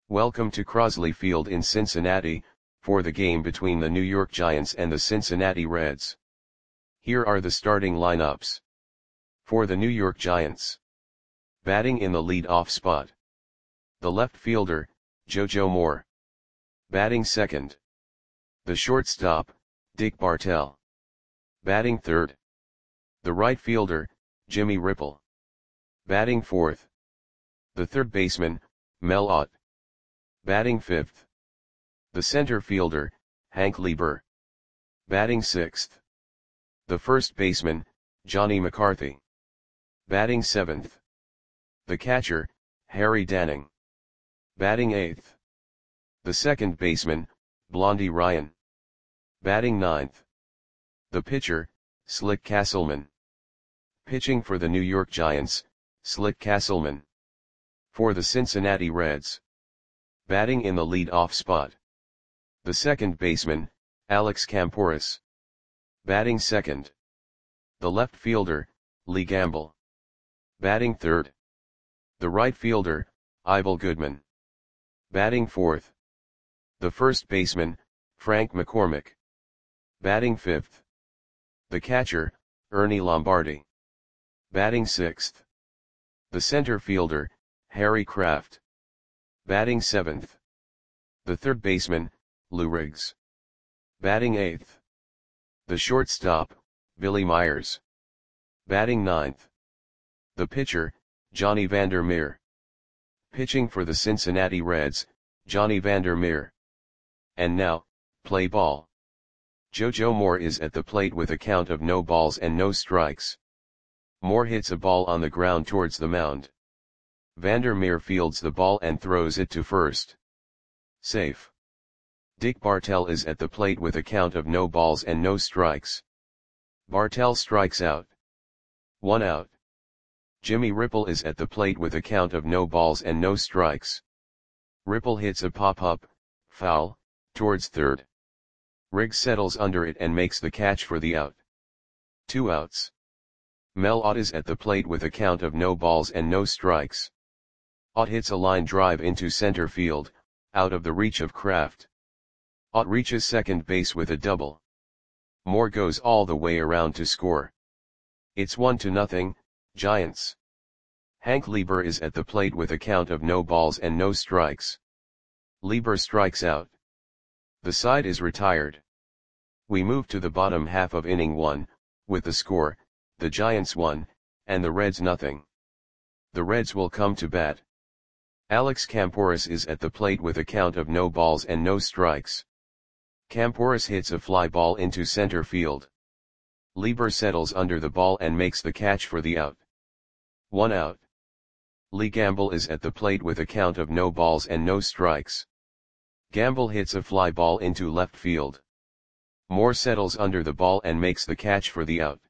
Welcome to Crosley Field in Cincinnati, for the game between the New York Giants and the Cincinnati Reds. Here are the starting lineups. For the New York Giants. Batting in the lead-off spot. The left fielder, JoJo Moore. Batting second. The shortstop, Dick Bartell. Batting third. The right fielder, Jimmy Ripple. Batting fourth. The third baseman, Mel Ott. Batting fifth. The center fielder, Hank Lieber. Batting sixth. The first baseman, Johnny McCarthy. Batting seventh. The catcher, Harry Danning. Batting eighth. The second baseman, Blondie Ryan. Batting ninth. The pitcher, Slick Castleman. Pitching for the New York Giants, Slick Castleman. For the Cincinnati Reds. Batting in the lead-off spot. The second baseman, Alex Kamporus. Batting second. The left fielder, Lee Gamble. Batting third. The right fielder, Ibel Goodman. Batting fourth. The first baseman, Frank McCormick. Batting fifth. The catcher, Ernie Lombardi. Batting sixth. The center fielder, Harry Kraft. Batting seventh. The third baseman, Lou Riggs. Batting eighth. The shortstop, Billy Myers. Batting ninth. The pitcher, Johnny Vander Meer. Pitching for the Cincinnati Reds, Johnny Vander Meer. And now, play ball. JoJo Moore is at the plate with a count of no balls and no strikes. Moore hits a ball on the ground towards the mound. Vander Meer fields the ball and throws it to first. Safe. Dick Bartell is at the plate with a count of no balls and no strikes. Bartell strikes out. 1 out. Jimmy Ripple is at the plate with a count of no balls and no strikes. Ripple hits a pop-up, foul, towards third. Riggs settles under it and makes the catch for the out. 2 outs. Mel Ott is at the plate with a count of no balls and no strikes. Ott hits a line drive into center field, out of the reach of Kraft. Ott reaches second base with a double. Moore goes all the way around to score. It's 1-0, Giants. Hank Lieber is at the plate with a count of no balls and no strikes. Lieber strikes out. The side is retired. We move to the bottom half of inning 1, with the score, the Giants 1, and the Reds 0. The Reds will come to bat. Alex Kamporus is at the plate with a count of no balls and no strikes. Kamporus hits a fly ball into center field. Lieber settles under the ball and makes the catch for the out. 1 out. Lee Gamble is at the plate with a count of no balls and no strikes. Gamble hits a fly ball into left field. Moore settles under the ball and makes the catch for the out.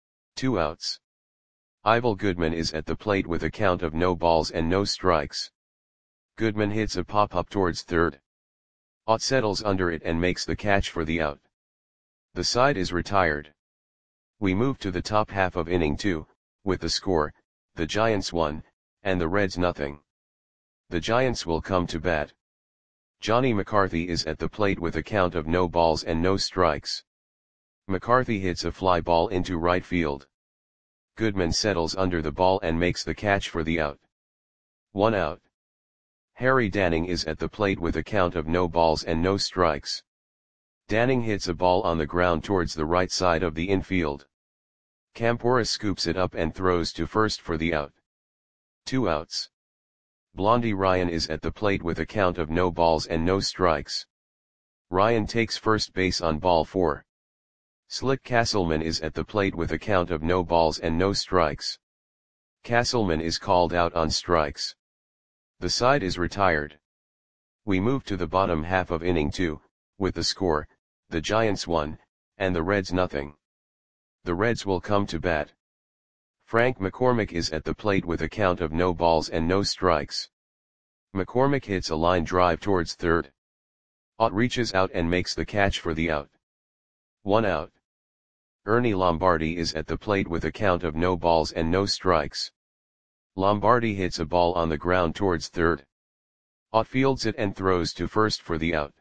2 outs. Ibel Goodman is at the plate with a count of no balls and no strikes. Goodman hits a pop-up towards third. Ott settles under it and makes the catch for the out. The side is retired. We move to the top half of inning 2, with the score, the Giants 1, and the Reds 0. The Giants will come to bat. Johnny McCarthy is at the plate with a count of no balls and no strikes. McCarthy hits a fly ball into right field. Goodman settles under the ball and makes the catch for the out. 1 out. Harry Danning is at the plate with a count of no balls and no strikes. Danning hits a ball on the ground towards the right side of the infield. Kamporus scoops it up and throws to first for the out. 2 outs. Blondie Ryan is at the plate with a count of no balls and no strikes. Ryan takes first base on ball 4. Slick Castleman is at the plate with a count of no balls and no strikes. Castleman is called out on strikes. The side is retired. We move to the bottom half of inning 2, with the score, the Giants 1, and the Reds 0. The Reds will come to bat. Frank McCormick is at the plate with a count of no balls and no strikes. McCormick hits a line drive towards third. Ott reaches out and makes the catch for the out. 1 out. Ernie Lombardi is at the plate with a count of no balls and no strikes. Lombardi hits a ball on the ground towards third. Ott fields it and throws to first for the out.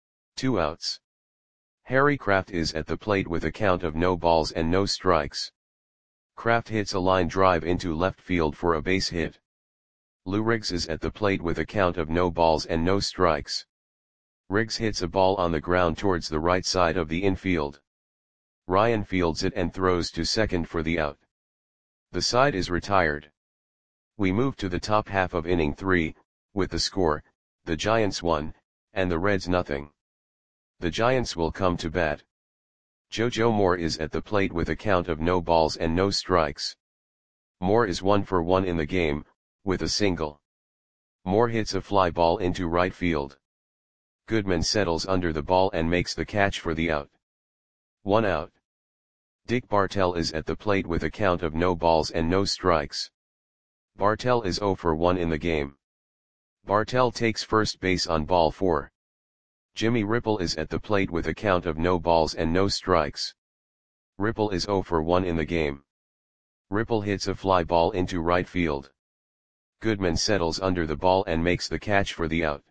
2 outs. Harry Kraft is at the plate with a count of no balls and no strikes. Kraft hits a line drive into left field for a base hit. Lou Riggs is at the plate with a count of no balls and no strikes. Riggs hits a ball on the ground towards the right side of the infield. Ryan fields it and throws to second for the out. The side is retired. We move to the top half of inning 3, with the score, the Giants 1, and the Reds nothing. The Giants will come to bat. JoJo Moore is at the plate with a count of no balls and no strikes. Moore is 1 for 1 in the game, with a single. Moore hits a fly ball into right field. Goodman settles under the ball and makes the catch for the out. 1 out. Dick Bartell is at the plate with a count of no balls and no strikes. Bartell is 0 for 1 in the game. Bartell takes first base on ball 4. Jimmy Ripple is at the plate with a count of no balls and no strikes. Ripple is 0 for 1 in the game. Ripple hits a fly ball into right field. Goodman settles under the ball and makes the catch for the out.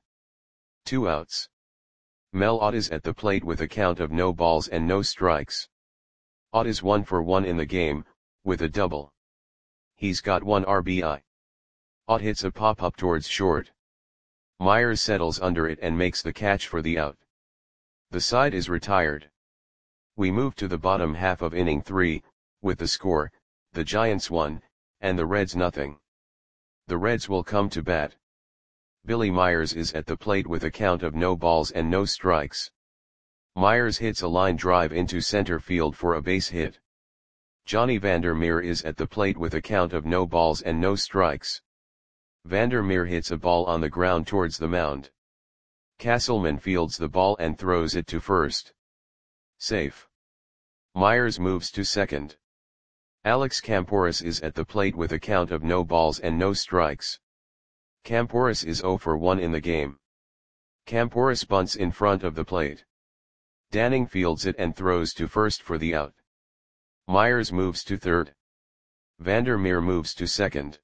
2 outs. Mel Ott is at the plate with a count of no balls and no strikes. Ott is 1 for 1 in the game, with a double. He's got 1 RBI. Ott hits a pop-up towards short. Myers settles under it and makes the catch for the out. The side is retired. We move to the bottom half of inning 3, with the score, the Giants 1, and the Reds nothing. The Reds will come to bat. Billy Myers is at the plate with a count of no balls and no strikes. Myers hits a line drive into center field for a base hit. Johnny Vandermeer is at the plate with a count of no balls and no strikes. Vandermeer hits a ball on the ground towards the mound. Castleman fields the ball and throws it to first. Safe. Myers moves to second. Alex Camporis is at the plate with a count of no balls and no strikes. Camporis is 0 for 1 in the game. Camporis bunts in front of the plate. Danning fields it and throws to first for the out. Myers moves to third. Vandermeer moves to second.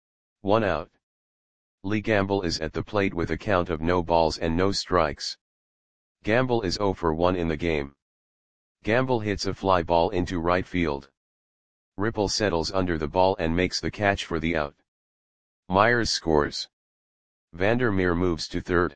1 out. Lee Gamble is at the plate with a count of no balls and no strikes. Gamble is 0 for 1 in the game. Gamble hits a fly ball into right field. Ripple settles under the ball and makes the catch for the out. Myers scores. Vandermeer moves to third.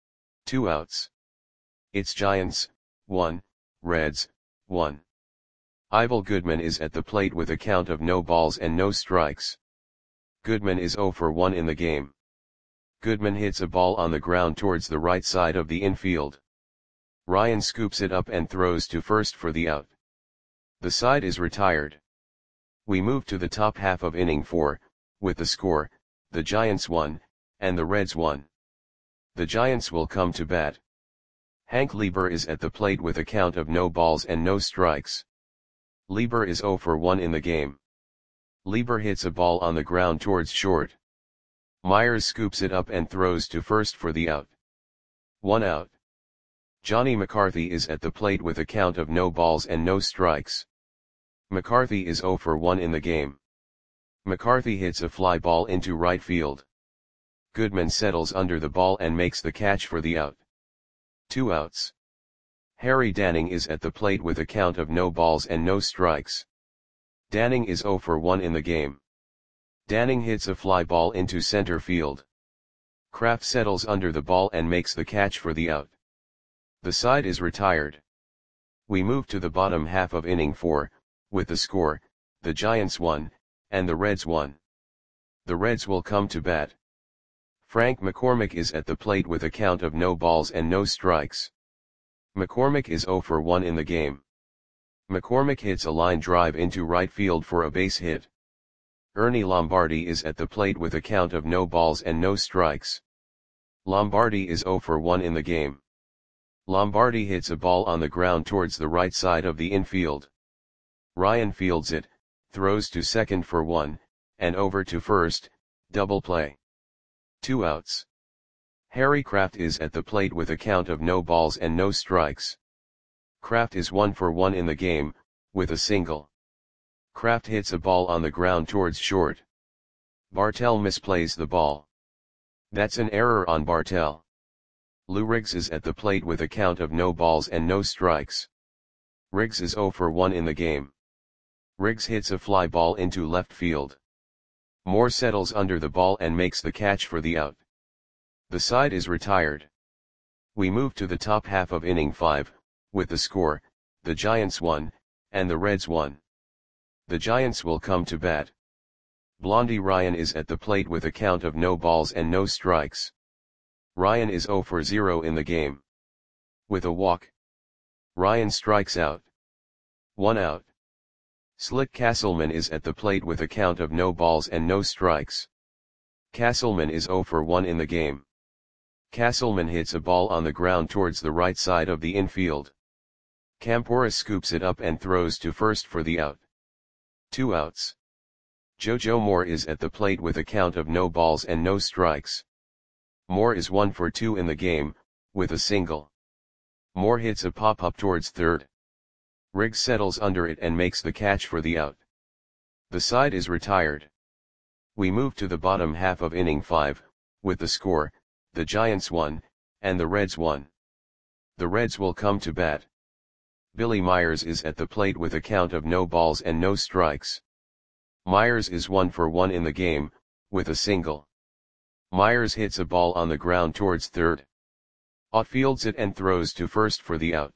2 outs. It's Giants, 1, Reds, 1. Ivel Goodman is at the plate with a count of no balls and no strikes. Goodman is 0 for 1 in the game. Goodman hits a ball on the ground towards the right side of the infield. Ryan scoops it up and throws to first for the out. The side is retired. We move to the top half of inning 4, with the score, the Giants 1, and the Reds 1. The Giants will come to bat. Hank Lieber is at the plate with a count of no balls and no strikes. Lieber is 0 for 1 in the game. Lieber hits a ball on the ground towards short. Myers scoops it up and throws to first for the out. 1 out. Johnny McCarthy is at the plate with a count of no balls and no strikes. McCarthy is 0 for 1 in the game. McCarthy hits a fly ball into right field. Goodman settles under the ball and makes the catch for the out. 2 outs. Harry Danning is at the plate with a count of no balls and no strikes. Danning is 0 for 1 in the game. Danning hits a fly ball into center field. Kraft settles under the ball and makes the catch for the out. The side is retired. We move to the bottom half of inning 4, with the score, the Giants 1, and the Reds 1. The Reds will come to bat. Frank McCormick is at the plate with a count of no balls and no strikes. McCormick is 0 for 1 in the game. McCormick hits a line drive into right field for a base hit. Ernie Lombardi is at the plate with a count of no balls and no strikes. Lombardi is 0 for 1 in the game. Lombardi hits a ball on the ground towards the right side of the infield. Ryan fields it, throws to second for 1, and over to first, double play. 2 outs. Harry Kraft is at the plate with a count of no balls and no strikes. Kraft is 1 for 1 in the game, with a single. Kraft hits a ball on the ground towards short. Bartell misplays the ball. That's an error on Bartel. Lou Riggs is at the plate with a count of no balls and no strikes. Riggs is 0 for 1 in the game. Riggs hits a fly ball into left field. Moore settles under the ball and makes the catch for the out. The side is retired. We move to the top half of inning 5, with the score, the Giants won, and the Reds won. The Giants will come to bat. Blondie Ryan is at the plate with a count of no balls and no strikes. Ryan is 0 for 0 in the game. With a walk, Ryan strikes out. 1 out. Slick Castleman is at the plate with a count of no balls and no strikes. Castleman is 0 for 1 in the game. Castleman hits a ball on the ground towards the right side of the infield. Camporis scoops it up and throws to first for the out. 2 outs. JoJo Moore is at the plate with a count of no balls and no strikes. Moore is 1 for 2 in the game, with a single. Moore hits a pop-up towards third. Riggs settles under it and makes the catch for the out. The side is retired. We move to the bottom half of inning 5, with the score, the Giants won, and the Reds won. The Reds will come to bat. Billy Myers is at the plate with a count of no balls and no strikes. Myers is 1 for 1 in the game, with a single. Myers hits a ball on the ground towards third. Ott fields it and throws to first for the out.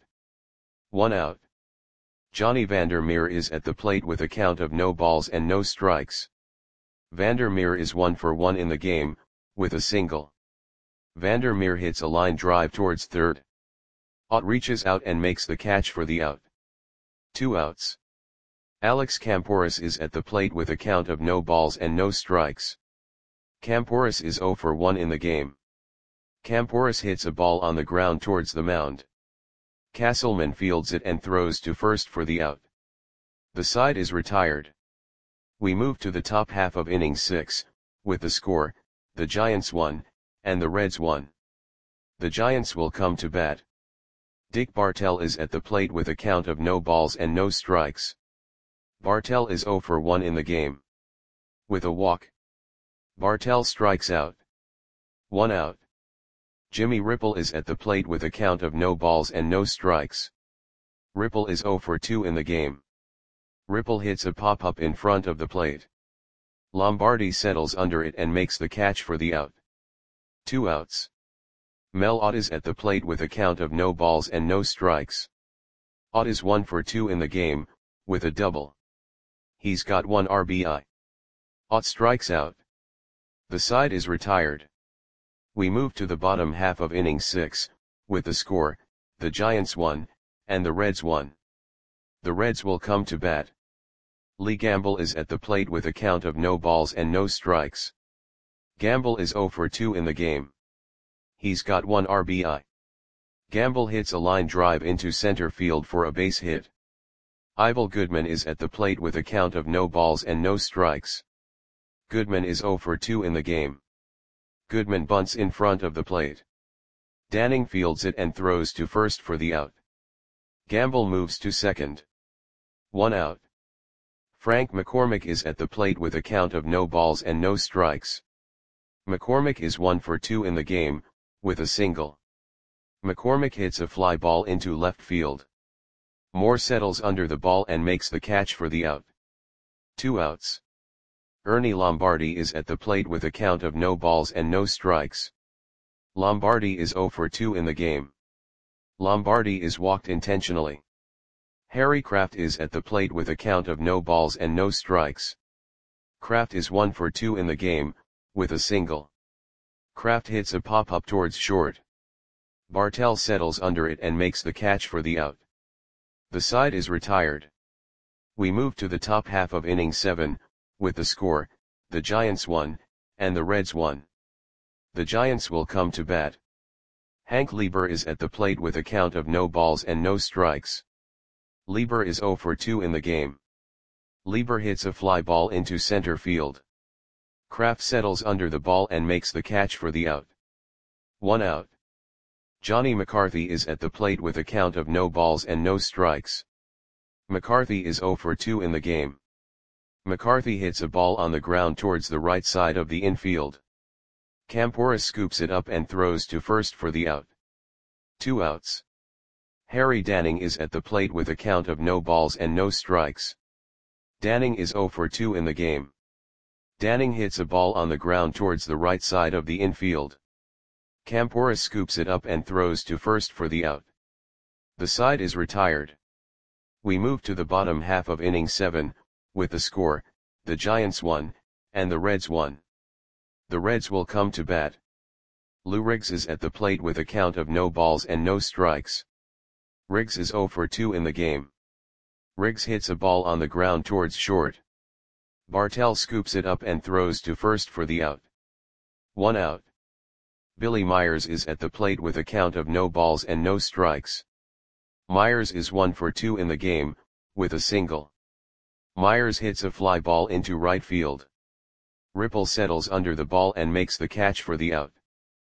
1 out. Johnny Vandermeer is at the plate with a count of no balls and no strikes. Vandermeer is 1 for 1 in the game, with a single. Vandermeer hits a line drive towards third. Ott reaches out and makes the catch for the out. 2 outs. Alex Camporis is at the plate with a count of no balls and no strikes. Camporis is 0 for 1 in the game. Camporis hits a ball on the ground towards the mound. Castleman fields it and throws to first for the out. The side is retired. We move to the top half of inning 6, with the score, the Giants won, and the Reds won. The Giants will come to bat. Dick Bartell is at the plate with a count of no balls and no strikes. Bartell is 0 for 1 in the game. With a walk, Bartell strikes out. 1 out. Jimmy Ripple is at the plate with a count of no balls and no strikes. Ripple is 0 for 2 in the game. Ripple hits a pop-up in front of the plate. Lombardi settles under it and makes the catch for the out. 2 outs. Mel Ott is at the plate with a count of no balls and no strikes. Ott is 1 for 2 in the game, with a double. He's got 1 RBI. Ott strikes out. The side is retired. We move to the bottom half of inning 6, with the score, the Giants won, and the Reds won. The Reds will come to bat. Lee Gamble is at the plate with a count of no balls and no strikes. Gamble is 0 for 2 in the game. He's got 1 RBI. Gamble hits a line drive into center field for a base hit. Ivel Goodman is at the plate with a count of no balls and no strikes. Goodman is 0 for 2 in the game. Goodman bunts in front of the plate. Danning fields it and throws to first for the out. Gamble moves to second. 1 out. Frank McCormick is at the plate with a count of no balls and no strikes. McCormick is 1 for 2 in the game, with a single. McCormick hits a fly ball into left field. Moore settles under the ball and makes the catch for the out. 2 outs. Ernie Lombardi is at the plate with a count of no balls and no strikes. Lombardi is 0 for 2 in the game. Lombardi is walked intentionally. Harry Kraft is at the plate with a count of no balls and no strikes. Kraft is 1 for 2 in the game, with a single. Kraft hits a pop-up towards short. Bartell settles under it and makes the catch for the out. The side is retired. We move to the top half of inning 7, with the score, the Giants won, and the Reds won. The Giants will come to bat. Hank Lieber is at the plate with a count of no balls and no strikes. Lieber is 0 for 2 in the game. Lieber hits a fly ball into center field. Kraft settles under the ball and makes the catch for the out. 1 out. Johnny McCarthy is at the plate with a count of no balls and no strikes. McCarthy is 0 for 2 in the game. McCarthy hits a ball on the ground towards the right side of the infield. Camporus scoops it up and throws to first for the out. 2 outs. Harry Danning is at the plate with a count of no balls and no strikes. Danning is 0 for 2 in the game. Danning hits a ball on the ground towards the right side of the infield. Camporus scoops it up and throws to first for the out. The side is retired. We move to the bottom half of inning 7, with the score, the Giants 1, and the Reds 1. The Reds will come to bat. Lou Riggs is at the plate with a count of no balls and no strikes. Riggs is 0 for 2 in the game. Riggs hits a ball on the ground towards short. Bartell scoops it up and throws to first for the out. 1 out. Billy Myers is at the plate with a count of no balls and no strikes. Myers is 1 for 2 in the game, with a single. Myers hits a fly ball into right field. Ripple settles under the ball and makes the catch for the out.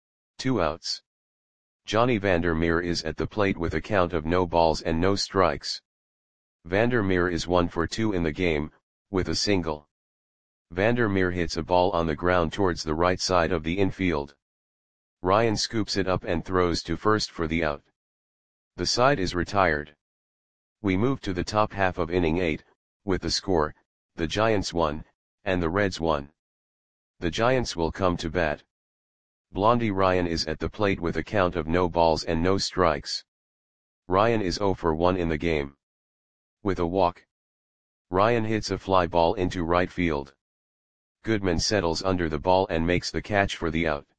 2 outs. Johnny Vandermeer is at the plate with a count of no balls and no strikes. Vandermeer is 1 for 2 in the game, with a single. Vandermeer hits a ball on the ground towards the right side of the infield. Ryan scoops it up and throws to first for the out. The side is retired. We move to the top half of inning 8, with the score, the Giants 1, and the Reds 1. The Giants will come to bat. Blondie Ryan is at the plate with a count of no balls and no strikes. Ryan is 0 for 1 in the game. With a walk, Ryan hits a fly ball into right field. Goodman settles under the ball and makes the catch for the out.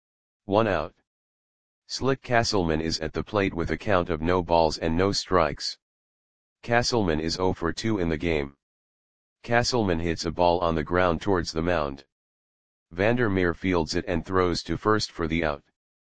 1 out. Slick Castleman is at the plate with a count of no balls and no strikes. Castleman is 0 for 2 in the game. Castleman hits a ball on the ground towards the mound. Vandermeer fields it and throws to first for the out.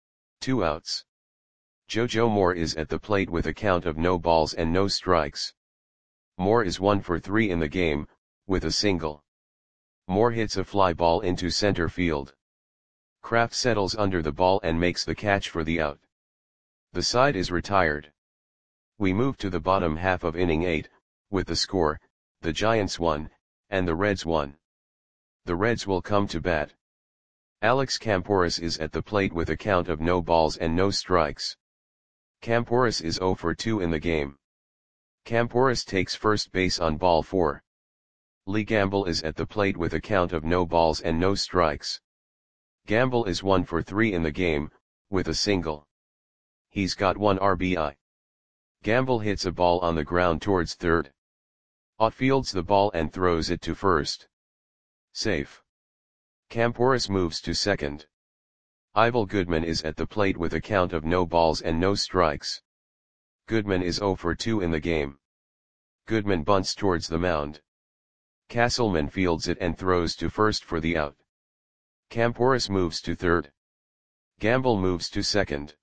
2 outs. JoJo Moore is at the plate with a count of no balls and no strikes. Moore is 1 for 3 in the game, with a single. Moore hits a fly ball into center field. Kraft settles under the ball and makes the catch for the out. The side is retired. We move to the bottom half of inning 8, with the score, the Giants 1, and the Reds 1. The Reds will come to bat. Alex Camporus is at the plate with a count of no balls and no strikes. Camporus is 0 for 2 in the game. Camporus takes first base on ball 4. Lee Gamble is at the plate with a count of no balls and no strikes. Gamble is 1 for 3 in the game, with a single. He's got 1 RBI. Gamble hits a ball on the ground towards third. Ott fields the ball and throws it to first. Safe. Camporus moves to second. Ivel Goodman is at the plate with a count of no balls and no strikes. Goodman is 0 for 2 in the game. Goodman bunts towards the mound. Castleman fields it and throws to first for the out. Camporus moves to third. Gamble moves to second.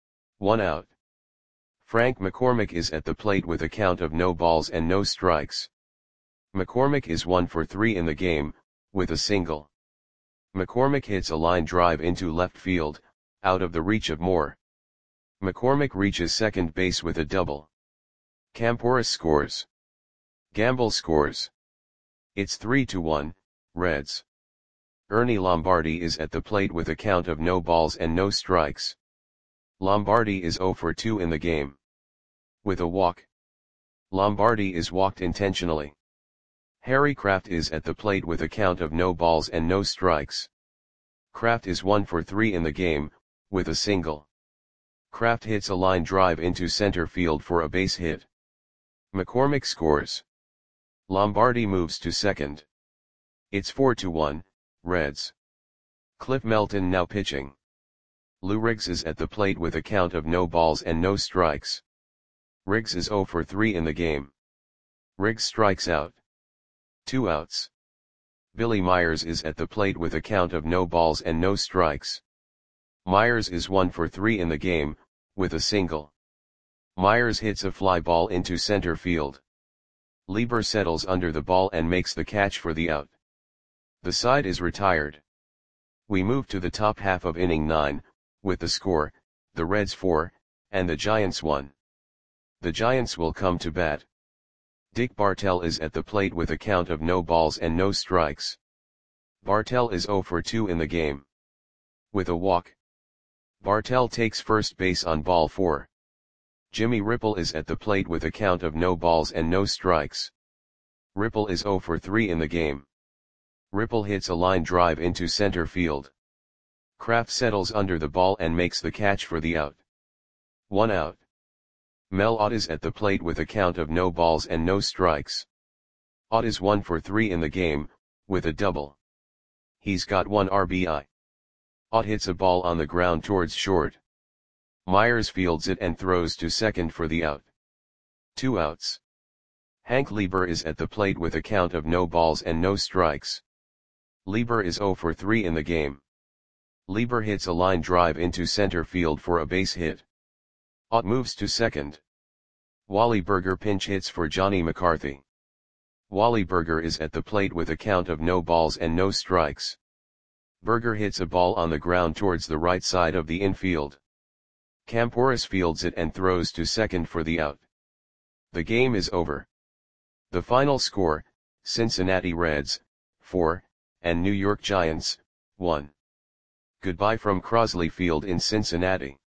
1 out. Frank McCormick is at the plate with a count of no balls and no strikes. McCormick is 1 for 3 in the game, with a single. McCormick hits a line drive into left field, out of the reach of Moore. McCormick reaches second base with a double. Camporus scores. Gamble scores. It's 3-1, Reds. Ernie Lombardi is at the plate with a count of no balls and no strikes. Lombardi is 0 for 2 in the game. With a walk. Lombardi is walked intentionally. Harry Kraft is at the plate with a count of no balls and no strikes. Kraft is 1 for 3 in the game, with a single. Kraft hits a line drive into center field for a base hit. McCormick scores. Lombardi moves to second. It's 4-1, Reds. Cliff Melton now pitching. Lou Riggs is at the plate with a count of no balls and no strikes. Riggs is 0 for 3 in the game. Riggs strikes out. 2 outs. Billy Myers is at the plate with a count of no balls and no strikes. Myers is 1 for 3 in the game, with a single. Myers hits a fly ball into center field. Lieber settles under the ball and makes the catch for the out. The side is retired. We move to the top half of inning 9, with the score, the Reds 4, and the Giants 1. The Giants will come to bat. Dick Bartell is at the plate with a count of no balls and no strikes. Bartell is 0 for 2 in the game. with a walk. Bartell takes first base on ball 4. Jimmy Ripple is at the plate with a count of no balls and no strikes. Ripple is 0 for 3 in the game. Ripple hits a line drive into center field. Kraft settles under the ball and makes the catch for the out. 1 out. Mel Ott is at the plate with a count of no balls and no strikes. Ott is 1 for 3 in the game, with a double. He's got 1 RBI. Ott hits a ball on the ground towards short. Myers fields it and throws to second for the out. 2 outs. Hank Lieber is at the plate with a count of no balls and no strikes. Lieber is 0 for 3 in the game. Lieber hits a line drive into center field for a base hit. Ott moves to second. Wally Burger pinch hits for Johnny McCarthy. Wally Burger is at the plate with a count of no balls and no strikes. Burger hits a ball on the ground towards the right side of the infield. Camporis fields it and throws to second for the out. The game is over. The final score, Cincinnati Reds, 4, and New York Giants, 1. Goodbye from Crosley Field in Cincinnati.